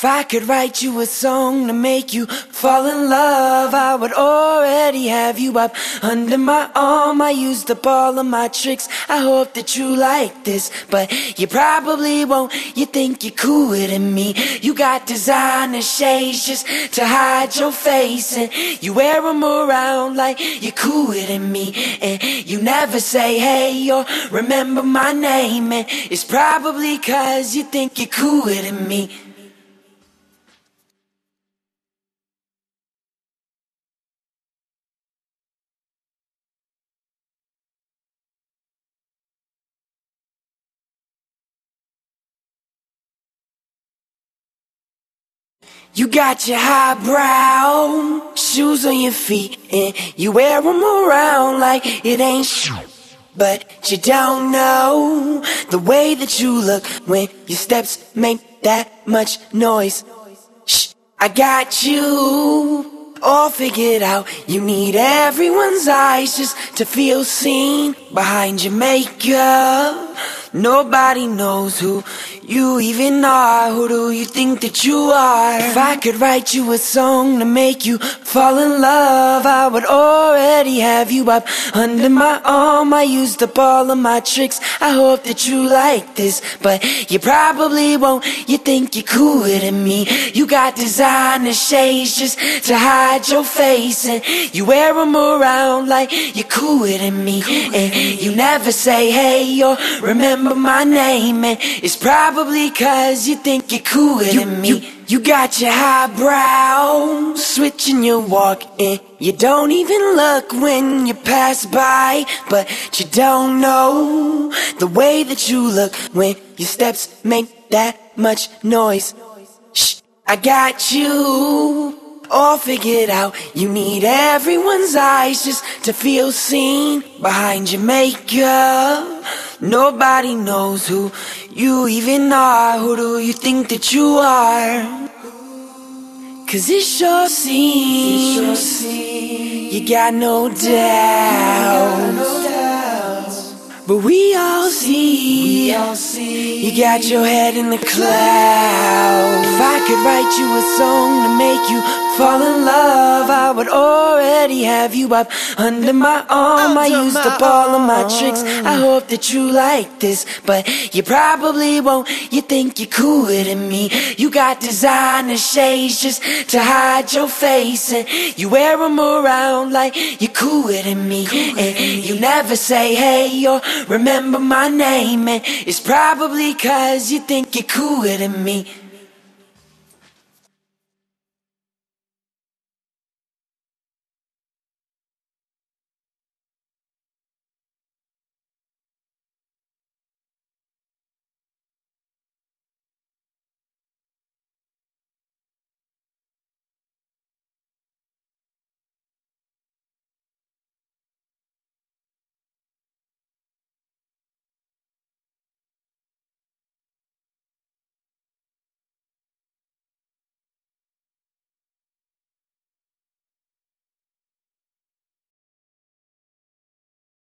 If I could write you a song to make you fall in love, I would already have you up under my arm. I used up all of my tricks, I hope that you like this, but you probably won't. You think you're cooler than me. You got designer shades just to hide your face, and you wear them around like you're cooler than me. And you never say hey or remember my name, and it's probably cause you think you're cooler than me. You got your highbrow shoes on your feet, and you wear them around like it ain't shit. But you don't know the way that you look when your steps make that much noise. Shh, I got you all figured out. You need everyone's eyes just to feel seen behind your makeup. Nobody knows who you even are. Who do you think that you are? If I could write you a song to make you fall in love, I would already have you up under my arm. I used up all of my tricks, I hope that you like this, but you probably won't. You think you're cooler than me. You got designer shades just to hide your face, and you wear them around like you're cooler than me. And you never say hey or remember my name, and it's probably cause you think you're cooler than me. You got your highbrow switching your walk, and you don't even look when you pass by. But you don't know the way that you look when your steps make that much noise. Shh, I got you all figured out. You need everyone's eyes just to feel seen behind your makeup. Nobody knows who you even are. Who do you think that you are? Cause it sure seems you got no doubts, but we all see you got your head in the clouds. If I could write you a song to make you fall in love, I would already have you up under my arm. I used up all of my tricks, I hope that you like this, but you probably won't. You think you're cooler than me. You got designer shades just to hide your face, and you wear them around like you're cooler than me. And you never say hey or remember my name, and it's probably cause you think you're cooler than me.